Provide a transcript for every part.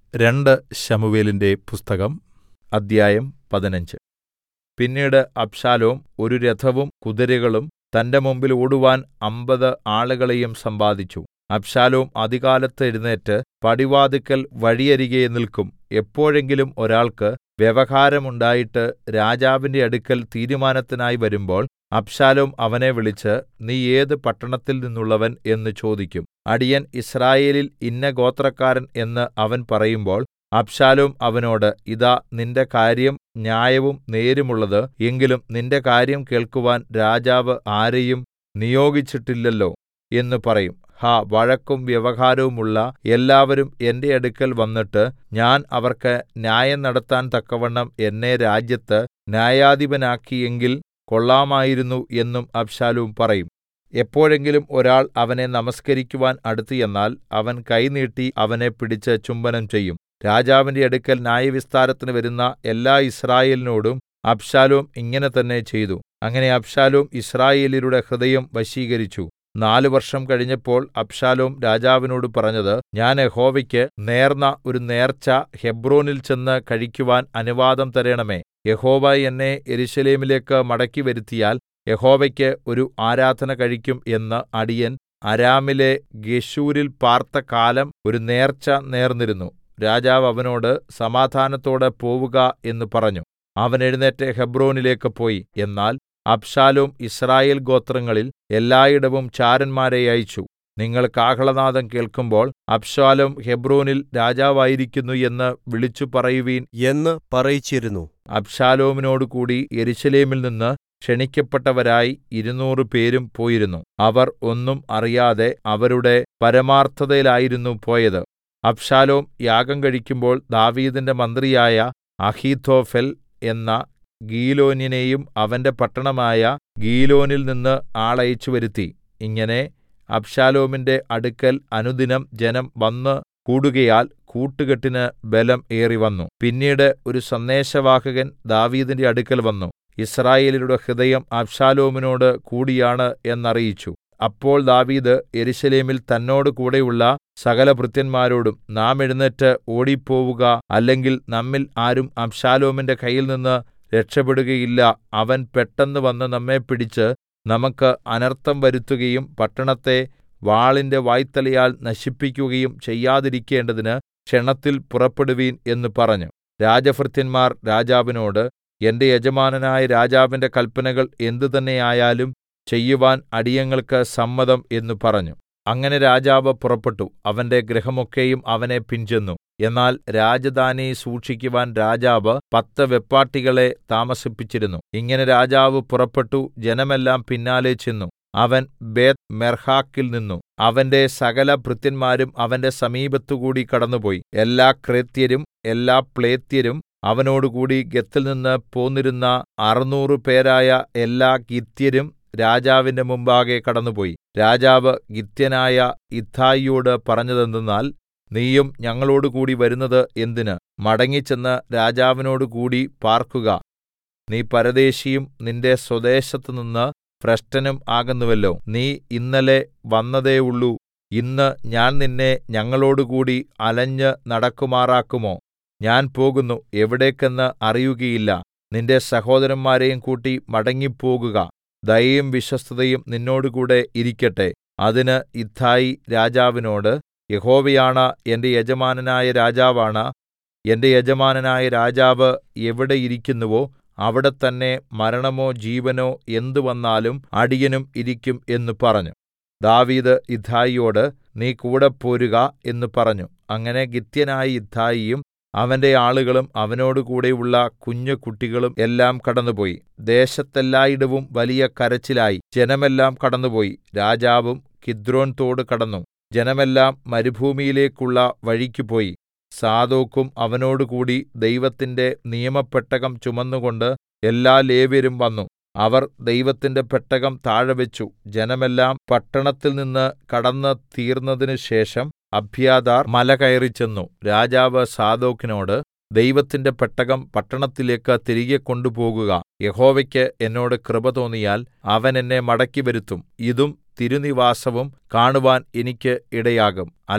രണ്ട് ശമൂവേലിന്റെ പുസ്തകം അദ്ധ്യായം 15. പിന്നീട് അബ്ശാലോം ഒരു രഥവും കുതിരകളും തന്റെ മുമ്പിൽ ഓടുവാൻ 50 ആളുകളെയും സമ്പാദിച്ചു. അബ്ശാലോം അതികാലത്ത് എഴുന്നേറ്റ് പടിവാതില്ക്കൽ വഴിയരികെ നില്ക്കും. എപ്പോഴെങ്കിലും ഒരാൾക്ക് വ്യവഹാരമുണ്ടായിട്ട് രാജാവിന്റെ അടുക്കൽ തീരുമാനത്തിനായി വരുമ്പോൾ അബ്ശാലോം അവനെ വിളിച്ച്, നീ ഏത് പട്ടണത്തിൽ നിന്നുള്ളവൻ എന്ന് ചോദിക്കും. അടിയൻ യിസ്രായേലിൽ ഇന്ന ഗോത്രക്കാരൻ എന്ന് അവൻ പറയുമ്പോൾ അബ്ശാലോം അവനോട്, ഇതാ നിന്റെ കാര്യം ന്യായവും നേരുമുള്ളത്. എങ്കിലും നിന്റെ കാര്യം കേൾക്കുവാൻ രാജാവ് ആരെയും നിയോഗിച്ചിട്ടില്ലല്ലോ എന്ന് പറയും. ഹാ, വഴക്കും വ്യവഹാരവുമുള്ള എല്ലാവരും എന്റെ അടുക്കൽ വന്നിട്ട് ഞാൻ അവർക്ക് ന്യായം നടത്താൻ തക്കവണ്ണം എന്നെ രാജ്യത്ത് ന്യായാധിപനാക്കിയെങ്കിൽ കൊള്ളാമായിരുന്നു എന്നും അബ്ശാലോം പറയും. എപ്പോഴെങ്കിലും ഒരാൾ അവനെ നമസ്കരിക്കുവാൻ അടുത്തുചെന്നാൽ അവൻ കൈ നീട്ടി അവനെ പിടിച്ച് ചുംബനം ചെയ്യും. രാജാവിന്റെ അടുക്കൽ ന്യായവിസ്താരത്തിന് വരുന്ന എല്ലാ യിസ്രായേലിനോടും അബ്ശാലോം ഇങ്ങനെ തന്നെ ചെയ്തു. അങ്ങനെ അബ്ശാലോം യിസ്രായേല്യരുടെ ഹൃദയം വശീകരിച്ചു. 4 വർഷം കഴിഞ്ഞപ്പോൾ അബ്ശാലോം രാജാവിനോട് പറഞ്ഞത്, ഞാൻ യഹോവയ്ക്ക് നേർന്ന ഒരു നേർച്ച ഹെബ്രോനിൽ ചെന്ന് കഴിക്കുവാൻ അനുവാദം തരേണമേ. യഹോവ എന്നെ യെരൂശലേമിലേക്ക് മടക്കി വരുത്തിയാൽ യഹോവയ്ക്ക് ഒരു ആരാധന കഴിക്കും എന്ന് അടിയൻ അരാമിലെ ഗെശൂരിൽ പാർത്ത കാലം ഒരു നേർച്ച നേർന്നിരുന്നു. രാജാവ് അവനോട് സമാധാനത്തോടെ പോവുക എന്ന് പറഞ്ഞു. അവൻ എഴുന്നേറ്റ് ഹെബ്രോനിലേക്ക് പോയി. എന്നാൽ അബ്ശാലോം യിസ്രായേൽ ഗോത്രങ്ങളിൽ എല്ലായിടവും ചാരന്മാരെ അയച്ചു. നിങ്ങൾ കാഹളനാദം കേൾക്കുമ്പോൾ അബ്ശാലോം ഹെബ്രോനിൽ രാജാവായിരിക്കുന്നു എന്ന് വിളിച്ചു പറയുവിൻ എന്ന് പറയിച്ചിരുന്നു. അബ്ശാലോമിനോടുകൂടി യെരൂശലേമിൽ നിന്ന് ക്ഷണിക്കപ്പെട്ടവരായി 200 പേരും പോയിരുന്നു. അവർ ഒന്നും അറിയാതെ അവരുടെ പരമാർത്ഥതയിലായിരുന്നു പോയത്. അബ്ശാലോം യാഗം കഴിക്കുമ്പോൾ ദാവീദിന്റെ മന്ത്രിയായ അഹീഥോഫെൽ എന്ന ഗീലോന്യനെയും അവന്റെ പട്ടണമായ ഗീലോനിൽ നിന്ന് ആളയച്ച് വരുത്തി. ഇങ്ങനെ അബ്ശാലോമിന്റെ അടുക്കൽ അനുദിനം ജനം വന്ന് കൂടുകയാൽ കൂട്ടുകെട്ടിന് ബലം ഏറിവന്നു. പിന്നീട് ഒരു സന്ദേശവാഹകൻ ദാവീദിന്റെ അടുക്കൽ വന്നു, യിസ്രായേല്യരുടെ ഹൃദയം അബ്ശാലോമിനോട് കൂടിയാണ് എന്നറിയിച്ചു. അപ്പോൾ ദാവീദ് യെരൂശലേമിൽ തന്നോട് കൂടെയുള്ള സകല ഭൃത്യന്മാരോടും, നാം എഴുന്നേറ്റ് ഓടിപ്പോവുക, അല്ലെങ്കിൽ നമ്മിൽ ആരും അബ്ശാലോമിന്റെ കയ്യിൽനിന്ന് രക്ഷപ്പെടുകയില്ല. അവൻ പെട്ടെന്ന് വന്ന് നമ്മെ പിടിച്ച് നമുക്ക് അനർത്ഥം വരുത്തുകയും പട്ടണത്തെ വാളിന്റെ വായ്ത്തലയാൽ നശിപ്പിക്കുകയും ചെയ്യാതിരിക്കേണ്ടതിന് ക്ഷണത്തിൽ പുറപ്പെടുവിൻ എന്ന് പറഞ്ഞു. രാജഭൃത്യന്മാർ രാജാവിനോട്, എന്റെ യജമാനനായ രാജാവിന്റെ കല്പനകൾ എന്ത് തന്നെയായാലും ചെയ്യുവാൻ അടിയങ്ങൾക്ക് സമ്മതം എന്ന് പറഞ്ഞു. അങ്ങനെ രാജാവ് പുറപ്പെട്ടു. അവന്റെ ഗൃഹമൊക്കെയും അവനെ പിൻചെന്നു. എന്നാൽ രാജധാനി സൂക്ഷിക്കുവാൻ രാജാവ് 10 വെപ്പാട്ടികളെ താമസിപ്പിച്ചിരുന്നു. ഇങ്ങനെ രാജാവ് പുറപ്പെട്ടു. ജനമെല്ലാം പിന്നാലെ ചെന്നു. അവൻ ബേത്ത്മെർഹാക്കിൽ നിന്നു. അവന്റെ സകല ഭൃത്യന്മാരും അവന്റെ സമീപത്തുകൂടി കടന്നുപോയി. എല്ലാ ക്രേത്യരും എല്ലാ പ്ലേത്യരും അവനോടുകൂടി ഗത്തിൽ നിന്ന് പോന്നിരുന്ന 600 പേരായ എല്ലാ ഗിത്യരും രാജാവിന്റെ മുമ്പാകെ കടന്നുപോയി. രാജാവ് ഗിത്യനായ ഇത്ഥായിയോട് പറഞ്ഞതെന്തെന്നാൽ, നീയും ഞങ്ങളോടുകൂടി വരുന്നത് എന്തിന്? മടങ്ങിച്ചെന്ന് രാജാവിനോടുകൂടി പാർക്കുക. നീ പരദേശിയും നിന്റെ സ്വദേശത്തുനിന്ന് ഭ്രഷ്ടനും ആകുന്നുവല്ലോ. നീ ഇന്നലെ വന്നതേയുള്ളൂ. ഇന്ന് ഞാൻ നിന്നെ ഞങ്ങളോടുകൂടി അലഞ്ഞ് നടക്കുമാറാക്കുമോ? ഞാൻ പോകുന്നു, എവിടേക്കെന്ന് അറിയുകയില്ല. നിന്റെ സഹോദരന്മാരെയും കൂട്ടി മടങ്ങിപ്പോകുക. ദയയും വിശ്വസ്തതയും നിന്നോടുകൂടെ ഇരിക്കട്ടെ. അതിന് ഇത്ഥായി രാജാവിനോട്, യഹോവയാണ എന്റെ യജമാനനായ രാജാവാണ. എന്റെ യജമാനനായ രാജാവ് എവിടെ ഇരിക്കുന്നുവോ അവിടെ തന്നെ മരണമോ ജീവനോ എന്ത് വന്നാലും അടിയനും ഇരിക്കും എന്ന് പറഞ്ഞു. ദാവീദ് ഇത്ഥായിയോട്, നീ കൂടെ പോരുക എന്ന് പറഞ്ഞു. അങ്ങനെ ഗിത്യനായ ഇത്ഥായിയും അവന്റെ ആളുകളും അവനോടുകൂടെയുള്ള കുഞ്ഞു കുട്ടികളും എല്ലാം കടന്നുപോയി. ദേശത്തെല്ലായിടവും വലിയ കരച്ചിലായി. ജനമെല്ലാം കടന്നുപോയി. രാജാവും കിദ്രോൻ തോട് കടന്നു. ജനമെല്ലാം മരുഭൂമിയിലേക്കുള്ള വഴിക്ക് പോയി. സാദോക്കും അവനോടുകൂടി ദൈവത്തിന്റെ നിയമപെട്ടകം ചുമന്നുകൊണ്ട് എല്ലാ ലേവ്യരും വന്നു. അവർ ദൈവത്തിന്റെ പെട്ടകം താഴെവെച്ചു. ജനമെല്ലാം പട്ടണത്തിൽ നിന്ന് കടന്ന് തീർന്നതിന് ശേഷം അബ്യാഥാർ മല കയറി ചെന്നു. രാജാവ് സാദോക്കിനോട്, ദൈവത്തിന്റെ പെട്ടകം പട്ടണത്തിലേക്ക് തിരികെ കൊണ്ടുപോകുക. യഹോവയ്ക്ക് എന്നോട് കൃപ തോന്നിയാൽ അവൻ എന്നെ മടക്കി വരുത്തും. ഇതും തിരുനിവാസവും കാണുവാൻ എനിക്ക് ഇടയാകും. അല്ല,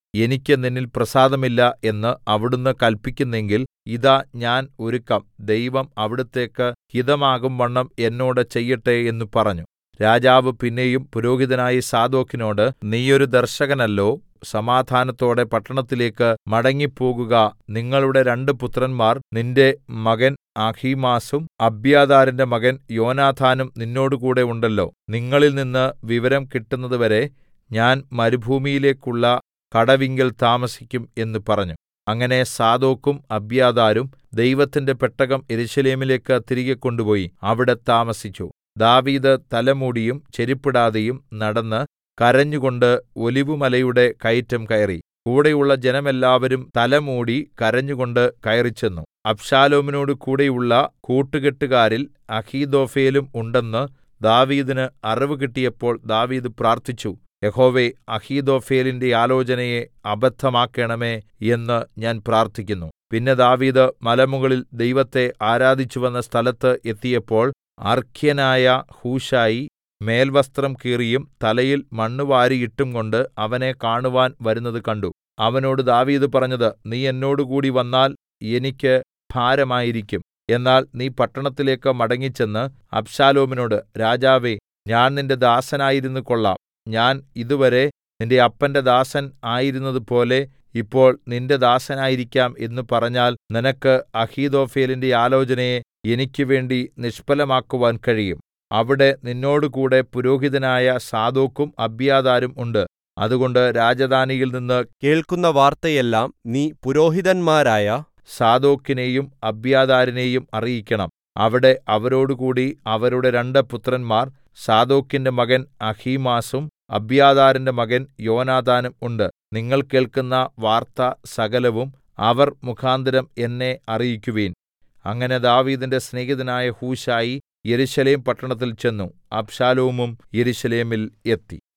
എനിക്ക് നിന്നിൽ പ്രസാദമില്ല എന്ന് അവിടുന്ന് കല്പിക്കുന്നെങ്കിൽ ഇതാ ഞാൻ ഒരുക്കം ദൈവം അവിടുത്തേക്ക് ഹിതമാകുംവണ്ണം എന്നോട് ചെയ്യട്ടെ എന്ന് പറഞ്ഞു. രാജാവ് പിന്നെയും പുരോഹിതനായ സാദോക്കിനോട്, നീ ഒരു ദർശകനല്ലോ, സമാധാനത്തോടെ പട്ടണത്തിലേക്ക് മടങ്ങിപ്പോകുക. നിങ്ങളുടെ 2 പുത്രന്മാർ നിന്റെ മകൻ അഹീമാസും അബ്യാഥാരിന്റെ മകൻ യോനാഥാനും നിന്നോടുകൂടെ ഉണ്ടല്ലോ. നിങ്ങളിൽ നിന്ന് വിവരം കിട്ടുന്നതുവരെ ഞാൻ മരുഭൂമിയിലേക്കുള്ള കടവിങ്കൽ താമസിക്കും എന്ന് പറഞ്ഞു. അങ്ങനെ സാദോക്കും അബ്യാഥാരും ദൈവത്തിന്റെ പെട്ടകം യെരൂശലേമിലേക്ക് തിരികെ കൊണ്ടുപോയി അവിടെ താമസിച്ചു. ദാവീദ് തലമൂടിയും ചെരിപ്പിടാതെയും നടന്ന് കരഞ്ഞുകൊണ്ട് ഒലിവുമലയുടെ കയറ്റം കയറി. കൂടെയുള്ള ജനമെല്ലാവരും തലമൂടി കരഞ്ഞുകൊണ്ട് കയറിച്ചെന്നു. അബ്ശാലോമിനോട് കൂടെയുള്ള കൂട്ടുകെട്ടുകാരിൽ അഹീഥോഫെലും ഉണ്ടെന്ന് ദാവീദിന് അറിവ് കിട്ടിയപ്പോൾ ദാവീദ് പ്രാർത്ഥിച്ചു, യഹോവേ, അഹീഥോഫെലിന്റെ ആലോചനയെ അബദ്ധമാക്കണമേ എന്ന് ഞാൻ പ്രാർത്ഥിക്കുന്നു. പിന്നെ ദാവീദ് മലമുകളിൽ ദൈവത്തെ ആരാധിച്ചുവന്ന സ്ഥലത്ത് എത്തിയപ്പോൾ അർഖ്യനായ ഹൂശായി മേൽവസ്ത്രം കീറിയും തലയിൽ മണ്ണ് വാരിയിട്ടും കൊണ്ട് അവനെ കാണുവാൻ വരുന്നത് കണ്ടു. അവനോട് ദാവീദ് പറഞ്ഞത്, നീ എന്നോടുകൂടി വന്നാൽ എനിക്ക് ഭാരമായിരിക്കും. എന്നാൽ നീ പട്ടണത്തിലേക്ക് മടങ്ങിച്ചെന്ന് അബ്ശാലോമിനോട്, രാജാവേ, ഞാൻ നിന്റെ ദാസനായിരുന്നു കൊള്ളാം. ഞാൻ ഇതുവരെ നിന്റെ അപ്പന്റെ ദാസൻ ആയിരുന്നതുപോലെ ഇപ്പോൾ നിന്റെ ദാസനായിരിക്കാം എന്ന് പറഞ്ഞാൽ നിനക്ക് അഹീഥോഫെലിന്റെ ആലോചനയെ എനിക്ക് വേണ്ടി നിഷ്ഫലമാക്കുവാൻ കഴിയും. അവിടെ നിന്നോടുകൂടെ പുരോഹിതനായ സാദോക്കും അബ്യാഥാരും ഉണ്ട്. അതുകൊണ്ട് രാജധാനിയിൽ നിന്ന് കേൾക്കുന്ന വാർത്തയെല്ലാം നീ പുരോഹിതന്മാരായ സാദോക്കിനെയും അബ്യാഥാരിനെയും അറിയിക്കണം. അവിടെ അവരോടുകൂടി അവരുടെ 2 പുത്രന്മാർ സാദോക്കിന്റെ മകൻ അഹീമാസും അബ്യാഥാരിന്റെ മകൻ യോനാഥാനും ഉണ്ട്. നിങ്ങൾ കേൾക്കുന്ന വാർത്ത സകലവും അവർ മുഖാന്തരം എന്നെ അറിയിക്കുവിൻ. അങ്ങനെ ദാവീദിന്റെ സ്നേഹിതനായ ഹൂശായി യെരൂശലേം പട്ടണത്തിൽ ചെന്നു. അബ്ശാലോമും യെരൂശലേമിൽ എത്തി.